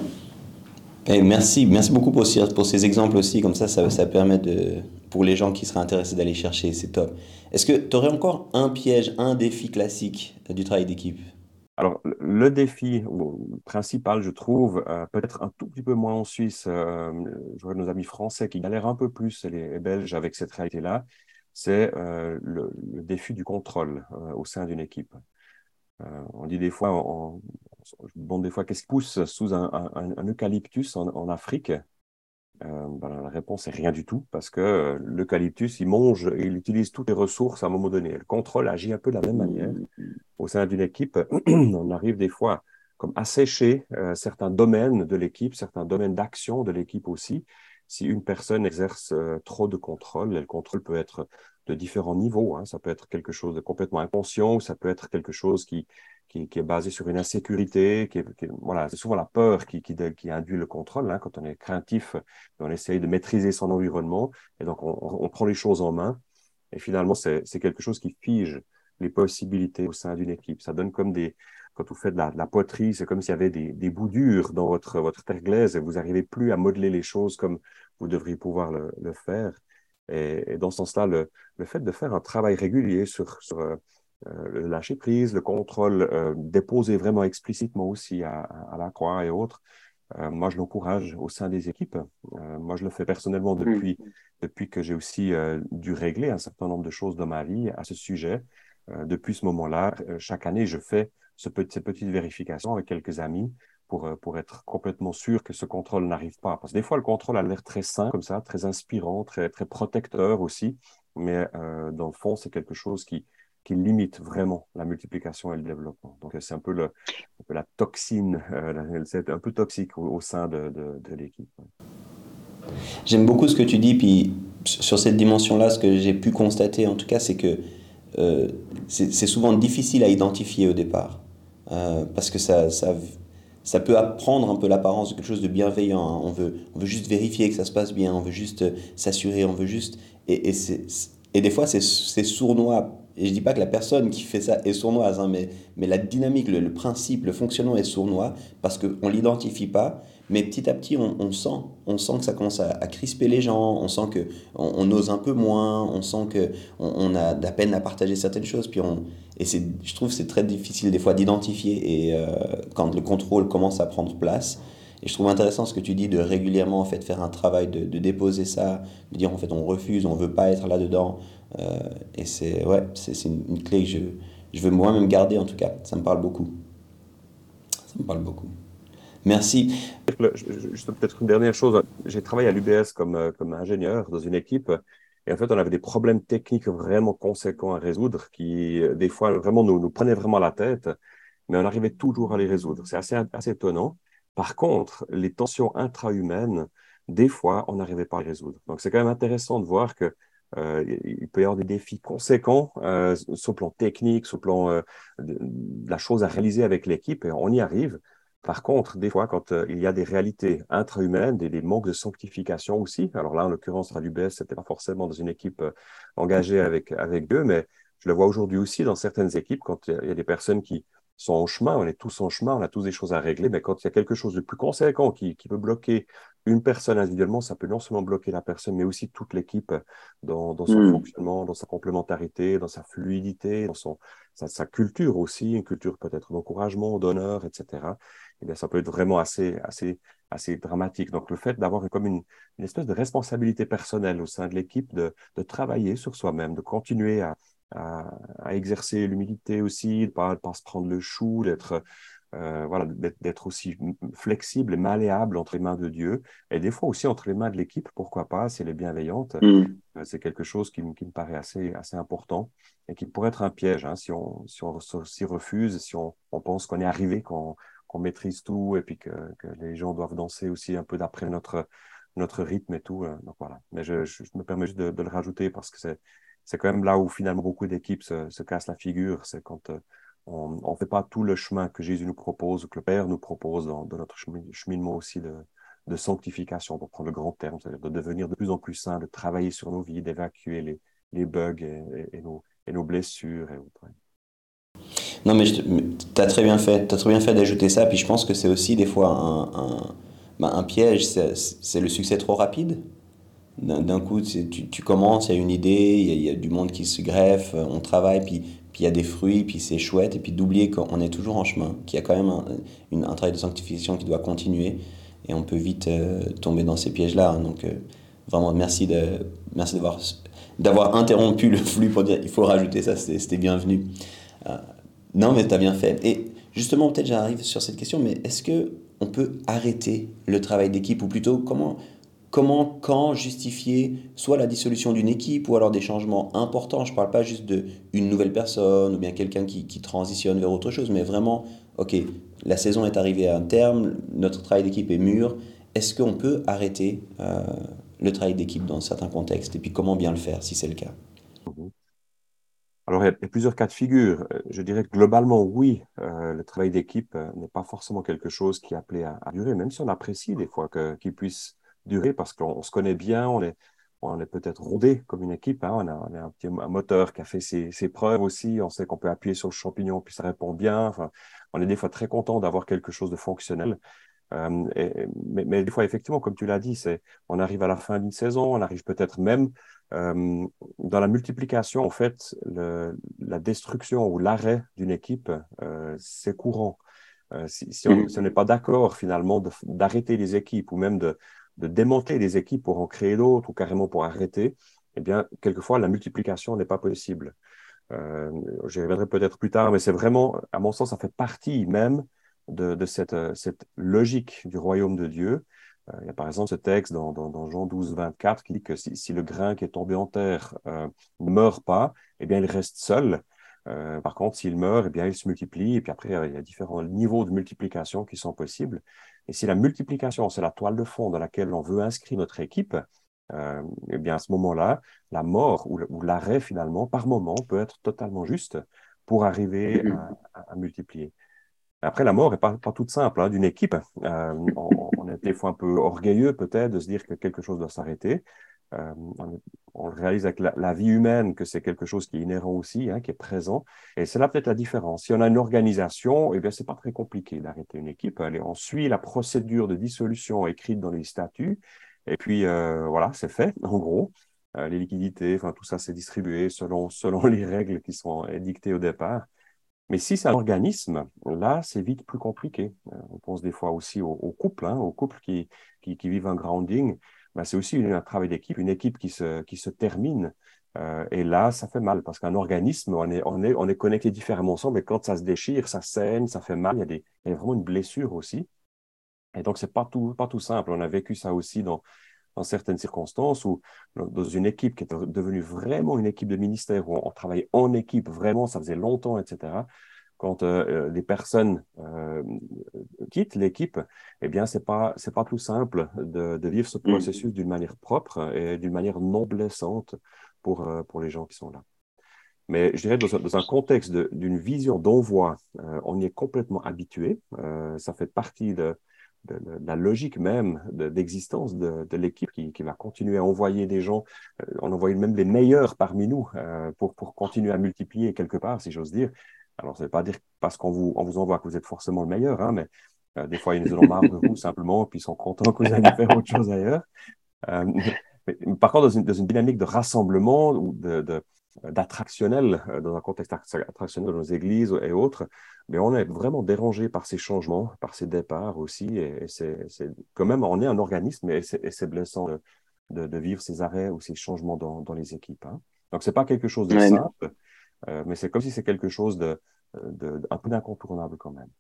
Et merci, merci beaucoup pour, ces- pour ces exemples aussi, comme ça, ça, ça permet de, pour les gens qui seraient intéressés d'aller chercher, c'est top. Est-ce que tu aurais encore un piège, un défi classique du travail d'équipe? Alors, le le défi principal, je trouve, euh, peut-être un tout petit peu moins en Suisse, euh, je vois nos amis français qui galèrent un peu plus, et les, les Belges, avec cette réalité-là, c'est euh, le, le défi du contrôle euh, au sein d'une équipe. Euh, on dit des fois, on, on, je me demande des fois, qu'est-ce qui pousse sous un, un, un eucalyptus en, en Afrique? Euh, ben, la réponse est rien du tout, parce que euh, l'eucalyptus, il mange, il utilise toutes les ressources à un moment donné. Le contrôle agit un peu de la même manière au sein d'une équipe. On arrive des fois comme assécher euh, certains domaines de l'équipe, certains domaines d'action de l'équipe aussi. Si une personne exerce euh, trop de contrôle, et le contrôle peut être de différents niveaux. Hein. Ça peut être quelque chose de complètement inconscient, ou ça peut être quelque chose qui, qui, qui est basé sur une insécurité. Qui est, qui est, voilà, c'est souvent la peur qui, qui, qui induit le contrôle. Hein. Quand on est craintif, on essaye de maîtriser son environnement, et donc on, on prend les choses en main. Et finalement, c'est quelque chose qui fige les possibilités au sein d'une équipe. Ça donne comme des... Quand vous faites de la, de la poterie, c'est comme s'il y avait des, des bouts durs dans votre, votre terre glaise et vous n'arrivez plus à modeler les choses comme vous devriez pouvoir le, le faire. Et, et, dans ce sens-là, le, le fait de faire un travail régulier sur, sur euh, le lâcher-prise, le contrôle, euh, déposé vraiment explicitement aussi à, à la croix et autres, euh, moi, je l'encourage au sein des équipes. Euh, moi, je le fais personnellement Mhm. depuis, depuis que j'ai aussi euh, dû régler un certain nombre de choses dans ma vie à ce sujet. Euh, depuis ce moment-là, euh, chaque année, je fais ce petit, ces petites vérifications avec quelques amis pour, euh, pour être complètement sûr que ce contrôle n'arrive pas. Parce que des fois, le contrôle a l'air très sain, comme ça, très inspirant, très, très protecteur aussi. Mais euh, dans le fond, c'est quelque chose qui, qui limite vraiment la multiplication et le développement. Donc, c'est un peu le, un peu la toxine, euh, c'est un peu toxique au, au sein de, de, de l'équipe. J'aime beaucoup ce que tu dis, puis sur cette dimension-là, ce que j'ai pu constater en tout cas, c'est que euh, c'est c'est souvent difficile à identifier au départ. Euh, parce que ça, ça, ça peut prendre un peu l'apparence de quelque chose de bienveillant. Hein. On veut, on veut juste vérifier que ça se passe bien, on veut juste euh, s'assurer, on veut juste... Et, et, c'est- et des fois, c'est c'est sournois. Et je dis pas que la personne qui fait ça est sournoise, hein, mais, mais la dynamique, le, le principe, le fonctionnement est sournois parce qu'on ne l'identifie pas. Mais petit à petit, on, on sent, on sent que ça commence à, à crisper les gens, on sent que on, on ose un peu moins, on sent que on, on a de la peine à partager certaines choses. Puis on, et c'est, je trouve que c'est très difficile des fois d'identifier et euh, quand le contrôle commence à prendre place. Et je trouve intéressant ce que tu dis de régulièrement en fait faire un travail de, de déposer ça, de dire en fait on refuse, on veut pas être là dedans. Euh, et c'est ouais, c'est c'est une, une clé que je, je veux moi-même garder en tout cas. Ça me parle beaucoup. Ça me parle beaucoup. Merci. Le- Juste peut-être une dernière chose. J'ai travaillé à l'U B S comme, euh, comme ingénieur dans une équipe. Et en fait, on avait des problèmes techniques vraiment conséquents à résoudre qui, euh, des fois, vraiment nous, nous prenaient vraiment la tête, mais on arrivait toujours à les résoudre. C'est assez, assez étonnant. Par contre, les tensions intra-humaines, des fois, on n'arrivait pas à les résoudre. Donc, c'est quand même intéressant de voir que euh, il peut y avoir des défis conséquents euh, sur le plan technique, sur le plan euh, de, de la chose à réaliser avec l'équipe, et on y arrive. Par contre, des fois, quand euh, il y a des réalités intra-humaines, des, des manques de sanctification aussi, alors là, en l'occurrence, à l'U B S, c'était pas forcément dans une équipe euh, engagée avec, avec Dieu, mais je le vois aujourd'hui aussi dans certaines équipes, quand il y a, il y a des personnes qui sont en chemin, on est tous en chemin, on a tous des choses à régler, mais quand il y a quelque chose de plus conséquent qui, qui peut bloquer une personne individuellement, ça peut non seulement bloquer la personne, mais aussi toute l'équipe dans, dans son Hmm. fonctionnement, dans sa complémentarité, dans sa fluidité, dans son, sa, sa culture aussi, une culture peut-être d'encouragement, d'honneur, et cetera. Eh bien, ça peut être vraiment assez, assez, assez dramatique. Donc, le fait d'avoir comme une, une espèce de responsabilité personnelle au sein de l'équipe, de, de travailler sur soi-même, de continuer à, à, à exercer l'humilité aussi, de ne pas, pas se prendre le chou, d'être euh, voilà, d'être aussi flexible et malléable entre les mains de Dieu, et des fois aussi entre les mains de l'équipe, pourquoi pas, si elle est bienveillante. Hmm. Euh, C'est quelque chose qui, me- qui me paraît assez, assez important et qui pourrait être un piège hein, si on, si on s'y refuse, si on, on pense qu'on est arrivé, qu'on qu'on maîtrise tout et puis que, que les gens doivent danser aussi un peu d'après notre, notre rythme et tout. euh, Donc voilà. Mais je, je, je me permets juste de, de le rajouter parce que c'est c'est quand même là où finalement beaucoup d'équipes se, se cassent la figure. C'est quand euh, on ne fait pas tout le chemin que Jésus nous propose, que le Père nous propose dans, dans notre cheminement aussi de, de sanctification, pour prendre le grand terme, c'est-à-dire de devenir de plus en plus saint, de travailler sur nos vies, d'évacuer les, les bugs et, et, et, nos, et nos blessures et autres. Non, mais tu as très bien fait, t'as très bien fait d'ajouter ça. Puis je pense que c'est aussi des fois un, un, bah, un piège, c'est, c'est le succès trop rapide. D'un, d'un coup, tu, tu commences, il y a une idée, il y a, il y a du monde qui se greffe, on travaille, puis puis il y a des fruits, puis c'est chouette, et puis d'oublier qu'on est toujours en chemin, qu'il y a quand même un, une, un travail de sanctification qui doit continuer, et on peut vite euh, tomber dans ces pièges-là. Hein. Donc, euh, vraiment, merci, de, merci d'avoir, d'avoir interrompu le flux pour dire il faut rajouter ça, c'était, c'était bienvenu. Euh, non, mais tu as bien fait. Et justement, peut-être j'arrive sur cette question, mais est-ce que on peut arrêter le travail d'équipe, ou plutôt comment, comment, quand justifier soit la dissolution d'une équipe ou alors des changements importants? Je ne parle pas juste d'une nouvelle personne ou bien quelqu'un qui, qui transitionne vers autre chose, mais vraiment, ok, la saison est arrivée à un terme, notre travail d'équipe est mûr. Est-ce qu'on peut arrêter euh, le travail d'équipe dans certains contextes? Et puis comment bien le faire si c'est le cas? Mhm. Alors, il y a plusieurs cas de figure. Euh, Je dirais que globalement, oui, euh, le travail d'équipe euh, n'est pas forcément quelque chose qui est appelé à, à durer, même si on apprécie des fois que, qu'il puisse durer parce qu'on on se connaît bien, on est, on est peut-être rodé comme une équipe, hein, on a, on a un petit un moteur qui a fait ses, ses preuves aussi, on sait qu'on peut appuyer sur le champignon puis ça répond bien. Enfin, on est des fois très content d'avoir quelque chose de fonctionnel. Euh, et- mais, mais des fois, effectivement, comme tu l'as dit, c'est, on arrive à la fin d'une saison, on arrive peut-être même euh, dans la multiplication, en fait, le, la destruction ou l'arrêt d'une équipe, euh, c'est courant. Euh, si, si on si on n'est pas d'accord finalement de- d'arrêter les équipes ou même de, de démanteler les équipes pour en créer d'autres ou carrément pour arrêter, eh bien, quelquefois, la multiplication n'est pas possible. Euh, J'y reviendrai peut-être plus tard, mais c'est vraiment, à mon sens, ça fait partie même de, de cette, euh, cette logique du royaume de Dieu. Euh, il y a par exemple ce texte dans, dans, dans Jean douze, vingt-quatre qui dit que si, si le grain qui est tombé en terre euh, ne meurt pas, eh bien, il reste seul. Euh, par contre, s'il meurt, eh bien, il se multiplie. Et puis après, il y a différents niveaux de multiplication qui sont possibles. Et si la multiplication, c'est la toile de fond dans laquelle on veut inscrire notre équipe, euh, eh bien, à ce moment-là, la mort ou, ou l'arrêt, finalement, par moment, peut être totalement juste pour arriver à, à, à multiplier. Après, la mort n'est pas, pas toute simple hein, d'une équipe. Euh, on, on, est des fois un peu orgueilleux, peut-être, de se dire que quelque chose doit s'arrêter. Euh, on, on, réalise avec la, la, vie humaine que c'est quelque chose qui est inhérent aussi, hein, qui est présent. Et c'est là peut-être la différence. Si on a une organisation, eh bien, c'est pas très compliqué d'arrêter une équipe. Allez, on suit la procédure de dissolution écrite dans les statuts. Et puis, euh, voilà, c'est fait, en gros. Euh, les liquidités, enfin, tout ça, c'est distribué selon, selon les règles qui sont édictées au départ. Mais si c'est un organisme, là, c'est vite plus compliqué. Euh, on pense des fois aussi aux, aux couples, hein, aux couples qui, qui, qui vivent un grounding. Ben, c'est aussi une- un travail d'équipe, une équipe qui se, qui se termine. Euh, et là, ça fait mal parce qu'un organisme, on est, on est, on est connecté différemment ensemble. Et quand ça se déchire, ça saigne, ça fait mal. Il y a, des, il y a vraiment une blessure aussi. Et donc, c'est pas tout, pas tout simple. On a vécu ça aussi dans, dans certaines circonstances où, dans une équipe qui est devenue vraiment une équipe de ministère, où on, on travaillait en équipe, vraiment, ça faisait longtemps, et cetera. Quand euh, des personnes euh, quittent l'équipe, eh bien, c'est pas, c'est pas tout simple de, de vivre ce processus d'une manière propre et d'une manière non blessante pour, euh, pour les gens qui sont là. Mais je dirais, dans un, dans un contexte de- d'une vision d'envoi, euh, on y est complètement habitué. Euh, ça fait partie de, de- de la logique même de- d'existence de, de l'équipe qui, qui va continuer à envoyer des gens. Euh, on envoie même les meilleurs parmi nous euh, pour, pour continuer à multiplier quelque part, si j'ose dire. Alors, ça ne veut pas dire parce qu'on vous, on vous envoie que vous êtes forcément le meilleur, hein, mais euh, des fois, ils en ont marre de vous simplement, puis ils sont contents que vous alliez faire autre chose ailleurs. Euh, mais, par contre, dans une, dans une dynamique de rassemblement ou de, de, d'attractionnel, euh, dans un contexte attractionnel dans nos églises et autres, mais on est vraiment dérangé par ces changements, par ces départs aussi. Et, et c'est, c'est quand même, on est un organisme et c'est, et c'est blessant de, de, de, vivre ces arrêts ou ces changements dans, dans les équipes. Hein. Donc, c'est pas quelque chose de Ouais. simple, euh, mais c'est comme si c'est quelque chose de, de, un peu d'incontournable quand même.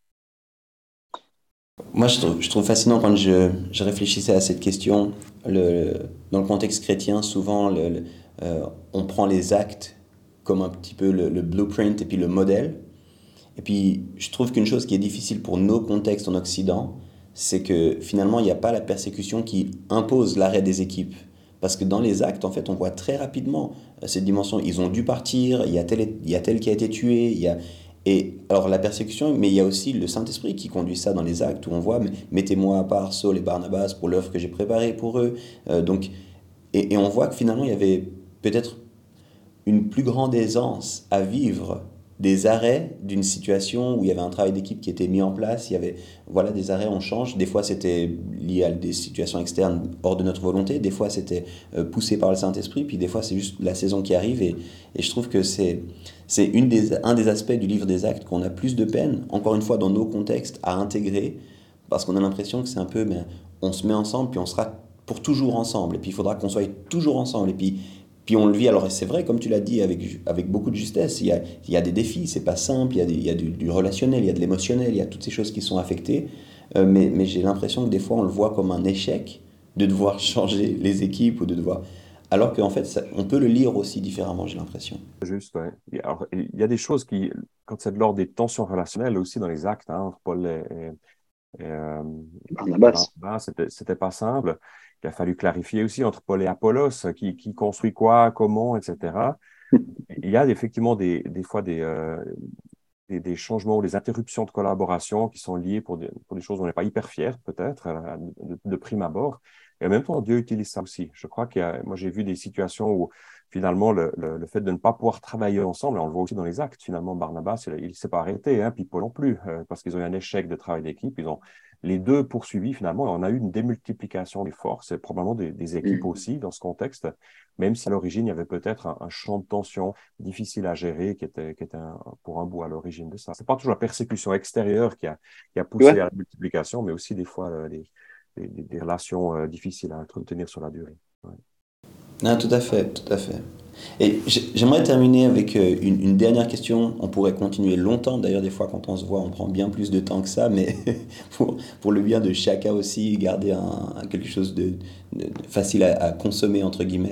Moi, je trouve, je trouve fascinant quand je, je réfléchissais à cette question. Le, dans le contexte chrétien, souvent, le, le, euh, on prend les actes comme un petit peu le, le blueprint et puis le modèle. Et puis, je trouve qu'une chose qui est difficile pour nos contextes en Occident, c'est que finalement, il n'y a pas la persécution qui impose l'arrêt des équipes. Parce que dans les actes, en fait, on voit très rapidement euh, cette dimension. Ils ont dû partir, il y a tel, il y a tel qui a été tué, il y a... Et alors la persécution, mais il y a aussi le Saint-Esprit qui conduit ça dans les actes où on voit, mais mettez-moi à part Saul et Barnabas pour l'œuvre que j'ai préparée pour eux. Euh, donc, et, et on voit que finalement il y avait peut-être une plus grande aisance à vivre des arrêts d'une situation où il y avait un travail d'équipe qui était mis en place, il y avait voilà des arrêts, on change, des fois c'était lié à des situations externes hors de notre volonté, des fois c'était euh, poussé par le Saint-Esprit, puis des fois c'est juste la saison qui arrive et, et je trouve que c'est c'est une des, un des aspects du livre des actes qu'on a plus de peine, encore une fois dans nos contextes, à intégrer, parce qu'on a l'impression que c'est un peu, ben, on se met ensemble, puis on sera pour toujours ensemble, et puis il faudra qu'on soit toujours ensemble, et puis puis on le vit, alors c'est vrai, comme tu l'as dit, avec, avec beaucoup de justesse, il y a, il y a des défis, c'est pas simple, il y a, des- il y a du, du relationnel, il y a de l'émotionnel, il y a toutes ces choses qui sont affectées, Euh, mais, mais j'ai l'impression que des fois on le voit comme un échec de devoir changer les équipes ou de devoir... Alors qu'en fait, ça- on peut le lire aussi différemment, j'ai l'impression. Juste, ouais. Et alors, il y a des choses qui, quand c'est de l'ordre des tensions relationnelles aussi dans les actes, hein, entre Paul et, et, et, euh, et Barnabas. Barnabas, c'était, c'était pas simple. Il a fallu clarifier aussi entre Paul et Apollos, qui, qui construit quoi, comment, et cetera. Il y a effectivement des, des fois des, euh, des, des changements ou des interruptions de collaboration qui sont liées pour des, pour des choses dont on n'est pas hyper fier, peut-être, euh, de, de prime abord. Et en même temps, Dieu utilise ça aussi. Je crois qu'il y a, moi, j'ai vu des situations où, finalement, le, le, le fait de ne pas pouvoir travailler ensemble, et on le voit aussi dans les actes, finalement, Barnabas, il ne s'est pas arrêté, hein, puis Paul non plus, euh, parce qu'ils ont eu un échec de travail d'équipe. Ils ont les deux poursuivis, finalement, et on a eu une démultiplication des forces, et probablement des, des équipes Mm. aussi dans ce contexte, même si à l'origine, il y avait peut-être un, un champ de tension difficile à gérer, qui était, qui était un, pour un bout à l'origine de ça. Ce n'est pas toujours la persécution extérieure qui a, qui a poussé Ouais. à la multiplication, mais aussi des fois euh, des, des, des relations euh, difficiles à entretenir sur la durée. Ouais. Ah, tout à fait, tout à fait. Et j'ai- j'aimerais terminer avec euh, une, une dernière question. On pourrait continuer longtemps. D'ailleurs, des fois, quand on se voit, on prend bien plus de temps que ça. Mais pour, pour le bien de chacun aussi, garder un, quelque chose de, de- de facile à, à consommer, entre guillemets.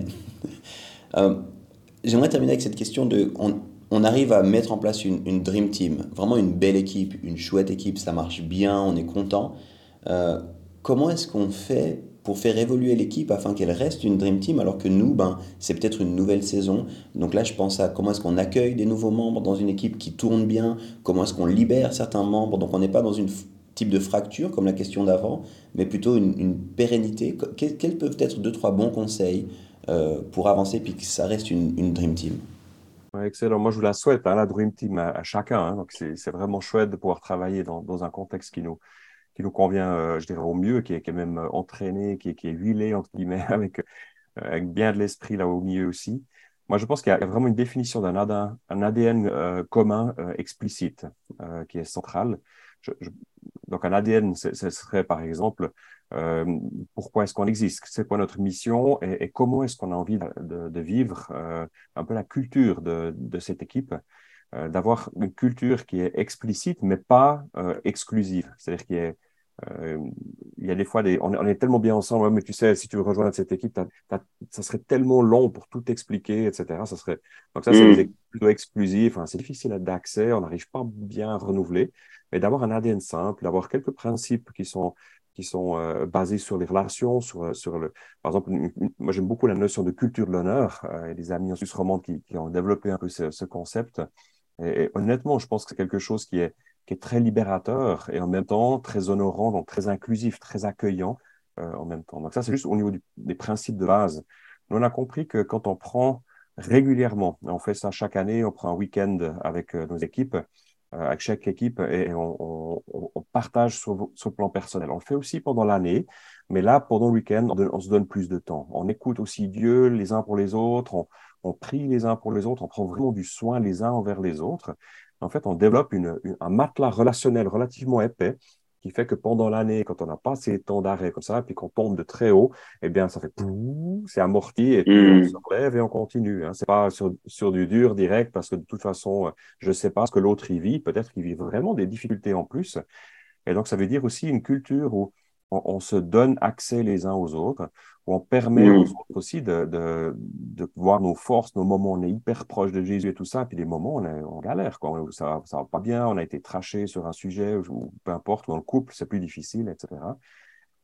Euh, J'aimerais terminer avec cette question de... On, on arrive à mettre en place une, une Dream Team. Vraiment une belle équipe, une chouette équipe. Ça marche bien, on est content. Euh, Comment est-ce qu'on fait pour faire évoluer l'équipe afin qu'elle reste une Dream Team alors que nous, ben, c'est peut-être une nouvelle saison. Donc là, je pense à comment est-ce qu'on accueille des nouveaux membres dans une équipe qui tourne bien, comment est-ce qu'on libère certains membres. Donc on n'est pas dans une f- type de fracture comme la question d'avant, mais plutôt une, une pérennité. Que- Quels, quels peuvent être deux, trois bons conseils euh, pour avancer puis que ça reste une, une Dream Team? Ouais, excellent. Moi, je vous la souhaite, hein, la Dream Team à, à chacun. Hein. Donc, c'est c'est vraiment chouette de pouvoir travailler dans, dans un contexte qui nous, qui nous convient, euh, je dirais, au mieux, qui est, qui est même euh, entraîné, qui est, qui est huilé, entre guillemets, avec, euh, avec bien de l'esprit là au milieu aussi. Moi, je pense qu'il y a vraiment une définition d'un A D N, un A D N euh, commun euh, explicite euh, qui est central. Je- je- donc, un A D N, ce serait par exemple euh, pourquoi est-ce qu'on existe, c'est quoi notre mission et, et comment est-ce qu'on a envie de, de- de vivre euh, un peu la culture de, de cette équipe, euh, d'avoir une culture qui est explicite mais pas euh, exclusive, c'est-à-dire qui est euh, il y a des fois, des, on, est, on est tellement bien ensemble, ouais, mais tu sais, si tu veux rejoindre cette équipe, t'as, t'as, ça serait tellement long pour tout expliquer, et cetera. Ça serait, donc ça, c'est des Mm. équipes plutôt exclusives, hein, c'est difficile d'accès, on n'arrive pas bien à renouveler, mais d'avoir un A D N simple, d'avoir quelques principes qui sont, qui sont euh, basés sur les relations, sur, sur le, par exemple, une, une, moi j'aime beaucoup la notion de culture de l'honneur, euh, il y a des amis en Suisse romande qui, qui ont développé un peu ce, ce concept, et, et honnêtement, je pense que c'est quelque chose qui est qui est très libérateur et en même temps très honorant, donc très inclusif, très accueillant euh, en même temps. Donc ça, c'est juste au niveau du- des principes de base. Nous, on a compris que quand on prend régulièrement, on fait ça chaque année, on prend un week-end avec euh, nos équipes, euh, avec chaque équipe et on, on- on partage sur, sur le plan personnel. On le fait aussi pendant l'année, mais là, pendant le week-end, on, donne- on se donne plus de temps. On écoute aussi Dieu les uns pour les autres, on, on prie les uns pour les autres, on prend vraiment du soin les uns envers les autres. En fait, on développe une, une- un matelas relationnel relativement épais qui fait que pendant l'année, quand on n'a pas ces temps d'arrêt comme ça, puis qu'on tombe de très haut, eh bien, ça fait pouh, c'est amorti et puis on se Mm. relève et on continue. Hein. C'est pas sur, sur du dur direct parce que de toute façon, euh, je ne sais pas ce que l'autre y vit. Peut-être qu'il vit vraiment des difficultés en plus. Et donc, ça veut dire aussi une culture où on, on se donne accès les uns aux autres, où on permet aux Mm. autres aussi de, de, de voir nos forces, nos moments où on est hyper proche de Jésus et tout ça, puis des moments où on est en galère, quoi, où ça ne va pas bien, on a été traché sur un sujet, ou peu importe, dans le couple, c'est plus difficile, et cetera.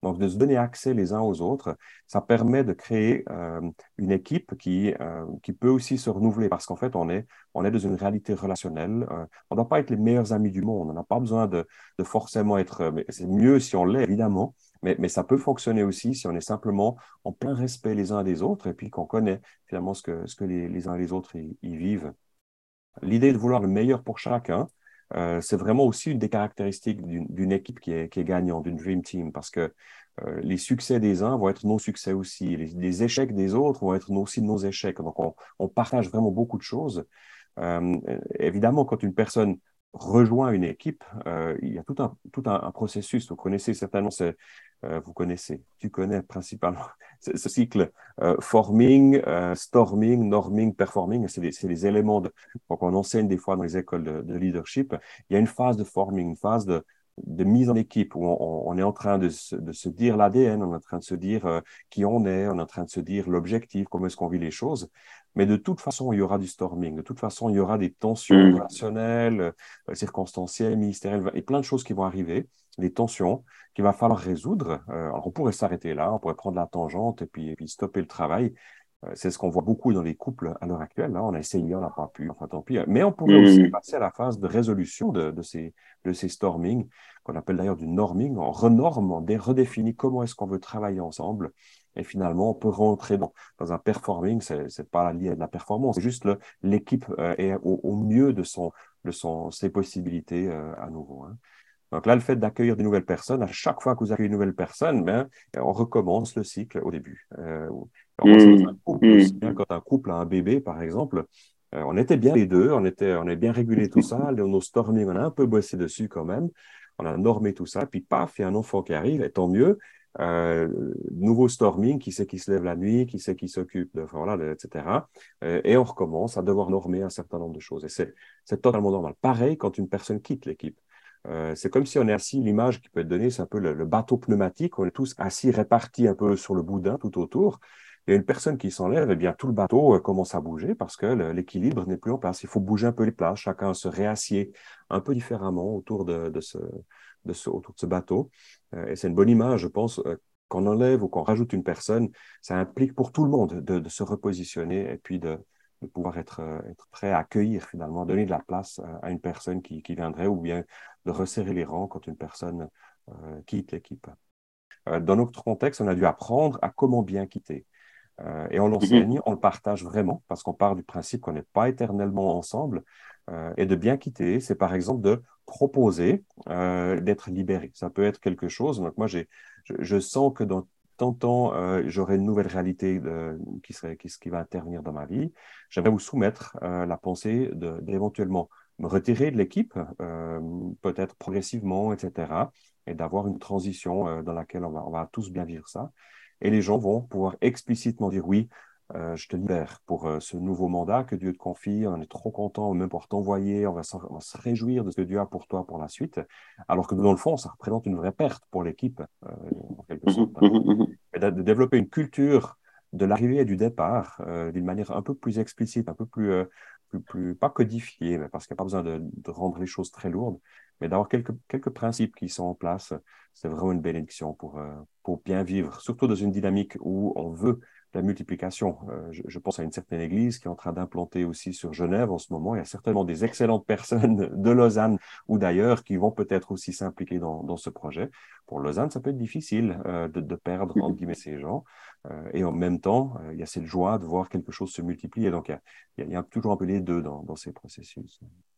Donc, de se donner accès les uns aux autres, ça permet de créer euh, une équipe qui, euh, qui peut aussi se renouveler parce qu'en fait, on est, on est dans une réalité relationnelle. Euh, on ne doit pas être les meilleurs amis du monde. On n'a pas besoin de, de forcément être... Mais c'est mieux si on l'est, évidemment, mais, mais ça peut fonctionner aussi si on est simplement en plein respect les uns des autres et puis qu'on connaît finalement ce que, ce que les, les uns et les autres y, y vivent. L'idée de vouloir le meilleur pour chacun, euh, c'est vraiment aussi une des caractéristiques d'une d'une équipe qui est, qui est gagnante, d'une Dream Team, parce que euh, les succès des uns vont être nos succès aussi, les, les échecs des autres vont être aussi nos échecs. Donc, on, on partage vraiment beaucoup de choses. Euh, évidemment, quand une personne rejoint une équipe, euh, il y a tout un, tout un, un processus. Vous connaissez certainement, c'est, euh, vous connaissez, tu connais principalement ce, ce cycle euh, forming, euh, storming, norming, performing. C'est les, c'est les éléments de, qu'on enseigne des fois dans les écoles de, de leadership. Il y a une phase de forming, une phase de, de mise en équipe où on, on est en train de se, de se dire l'A D N, on est en train de se dire euh, qui on est, on est en train de se dire l'objectif, comment est-ce qu'on vit les choses. Mais de toute façon, il y aura du storming. De toute façon, il y aura des tensions Mm. relationnelles, euh, circonstancielles, ministérielles, et plein de choses qui vont arriver, des tensions qu'il va falloir résoudre. Euh, alors, on pourrait s'arrêter là, on pourrait prendre la tangente et puis, et puis stopper le travail. Euh, c'est ce qu'on voit beaucoup dans les couples à l'heure actuelle. Là. On a essayé, on n'a pas pu, enfin tant pis. Mais on pourrait aussi Mm. passer à la phase de résolution de, de ces, de ces storming, qu'on appelle d'ailleurs du norming. On renorme, on dé- redéfinit comment est-ce qu'on veut travailler ensemble. Et finalement, on peut rentrer dans, dans un performing, c'est c'est pas lié à de la performance, c'est juste le- l'équipe euh, est au, au mieux de, son, de son, ses possibilités euh, à nouveau. Hein. Donc là, le fait d'accueillir de nouvelles personnes, à chaque fois que vous accueillez une nouvelle personne, ben, on recommence le cycle au début. Euh, on voit ça dans un Mm. couple aussi. Hein. Mm. Quand un couple a un bébé, par exemple, euh, on était bien les deux, on était, on est bien régulé tout ça, nos nos storming, on a un peu bossé dessus quand même, on a normé tout ça, puis paf, il y a un enfant qui arrive, et tant mieux. Euh, nouveau storming, qui c'est qui se lève la nuit, qui c'est qui s'occupe de, enfin, voilà, de- et cetera. Euh, et on recommence à devoir normer un certain nombre de choses. Et c'est c'est totalement normal. Pareil quand une personne quitte l'équipe. Euh, c'est comme si on est assis, l'image qui peut être donnée, c'est un peu le, le bateau pneumatique, on est tous assis répartis un peu sur le boudin tout autour. Il y a une personne qui s'enlève, eh bien tout le bateau euh, commence à bouger parce que le- l'équilibre n'est plus en place. Il faut bouger un peu les places, chacun se réassied un peu différemment autour de, de ce, de ce, autour de ce bateau. Euh, et c'est une bonne image, je pense, euh, qu'on enlève ou qu'on rajoute une personne, ça implique pour tout le monde de, de se repositionner et puis de, de pouvoir être, euh, être prêt à accueillir finalement, donner de la place euh, à une personne qui, qui viendrait ou bien de resserrer les rangs quand une personne euh, quitte l'équipe. Euh, dans notre contexte, on a dû apprendre à comment bien quitter. Euh, et on Mm. l'enseigne, on le partage vraiment, parce qu'on part du principe qu'on n'est pas éternellement ensemble. Euh, et de bien quitter, c'est par exemple de proposer euh, d'être libéré. Ça peut être quelque chose. Donc moi, j'ai, je, je sens que dans tant de temps, euh, j'aurai une nouvelle réalité de, qui, serait, qui, qui va intervenir dans ma vie. J'aimerais vous soumettre euh, la pensée de, d'éventuellement me retirer de l'équipe, euh, peut-être progressivement, et cetera, et d'avoir une transition euh, dans laquelle on va, on va tous bien vivre ça. Et les gens vont pouvoir explicitement dire oui, euh, je te libère pour euh, ce nouveau mandat que Dieu te confie. On est trop content, même pour t'envoyer, on va, on va se réjouir de ce que Dieu a pour toi pour la suite. Alors que dans le fond, ça représente une vraie perte pour l'équipe, euh, en quelque sorte. Mm. Hein. Mm. Et de, de développer une culture de l'arrivée et du départ euh, d'une manière un peu plus explicite, un peu plus, euh, plus, plus pas codifiée, mais parce qu'il n'y a pas besoin de, de rendre les choses très lourdes, mais d'avoir quelques, quelques principes qui sont en place, c'est vraiment une bénédiction pour, euh, pour bien vivre, surtout dans une dynamique où on veut la multiplication. Euh, je, je pense à une certaine église qui est en train d'implanter aussi sur Genève en ce moment. Il y a certainement des excellentes personnes de Lausanne ou d'ailleurs qui vont peut-être aussi s'impliquer dans, dans ce projet. Pour Lausanne, ça peut être difficile euh, de, de perdre, entre guillemets, ces gens. Euh, et en même temps, euh, il y a cette joie de voir quelque chose se multiplier. Donc, il y a, il y a, il y a toujours un peu les deux dans, dans ces processus.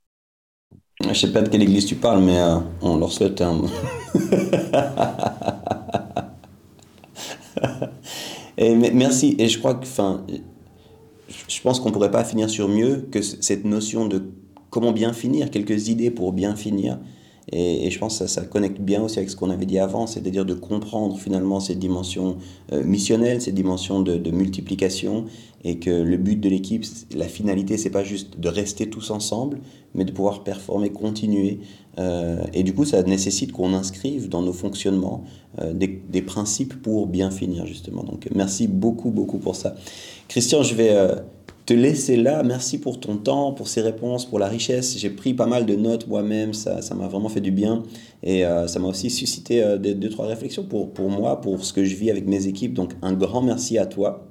Je sais pas de quelle église tu parles, mais euh, on leur souhaite un... Et me- merci. Et je crois que, enfin, je pense qu'on pourrait pas finir sur mieux que c- cette notion de comment bien finir, quelques idées pour bien finir. Et, et je pense que ça, ça connecte bien aussi avec ce qu'on avait dit avant, c'est-à-dire de comprendre finalement cette dimension euh, missionnelle, cette dimension de, de multiplication, et que le but de l'équipe, c'est- la finalité, c'est pas juste de rester tous ensemble, mais de pouvoir performer, continuer. Euh, et du coup, ça nécessite qu'on inscrive dans nos fonctionnements euh, des, des principes pour bien finir, justement. Donc, merci beaucoup, beaucoup pour ça. Christian, je vais, euh, te laisser là. Merci pour ton temps, pour ces réponses, pour la richesse. J'ai pris pas mal de notes moi-même, ça, ça m'a vraiment fait du bien. Et euh, ça m'a aussi suscité euh, deux, deux, trois réflexions pour, pour moi, pour ce que je vis avec mes équipes. Donc un grand merci à toi.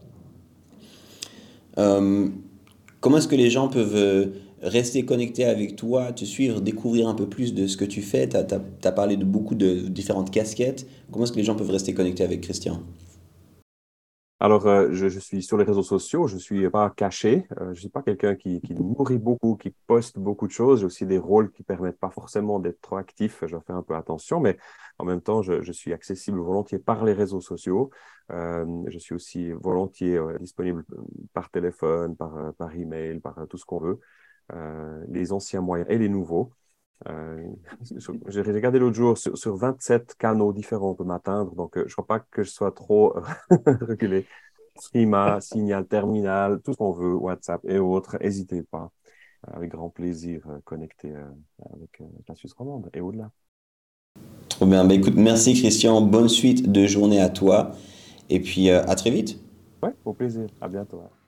Euh, Comment est-ce que les gens peuvent euh, rester connectés avec toi, te suivre, découvrir un peu plus de ce que tu fais? Tu as parlé de beaucoup de différentes casquettes. Comment est-ce que les gens peuvent rester connectés avec Christian? Alors, euh, je, je suis sur les réseaux sociaux, je ne suis pas caché, euh, je ne suis pas quelqu'un qui, qui nourrit beaucoup, qui poste beaucoup de choses. J'ai aussi des rôles qui ne permettent pas forcément d'être trop actif, je dois faire un peu attention, mais en même temps, je, je suis accessible volontiers par les réseaux sociaux. Euh, je suis aussi volontiers euh, disponible par téléphone, par, euh, par email, par euh, tout ce qu'on veut, euh, les anciens moyens et les nouveaux. Euh, j'ai regardé l'autre jour, sur, sur vingt-sept canaux différents, on peut m'atteindre, donc euh, je ne crois pas que je sois trop reculé. Streama, Signal, Terminal, tout ce qu'on veut, WhatsApp et autres, n'hésitez pas. Avec grand plaisir, euh, connecter euh, avec euh, la Suisse romande et au-delà. Trop bien. Bah, écoute, merci Christian. Bonne suite de journée à toi. Et puis euh, à très vite. Ouais, au plaisir. À bientôt.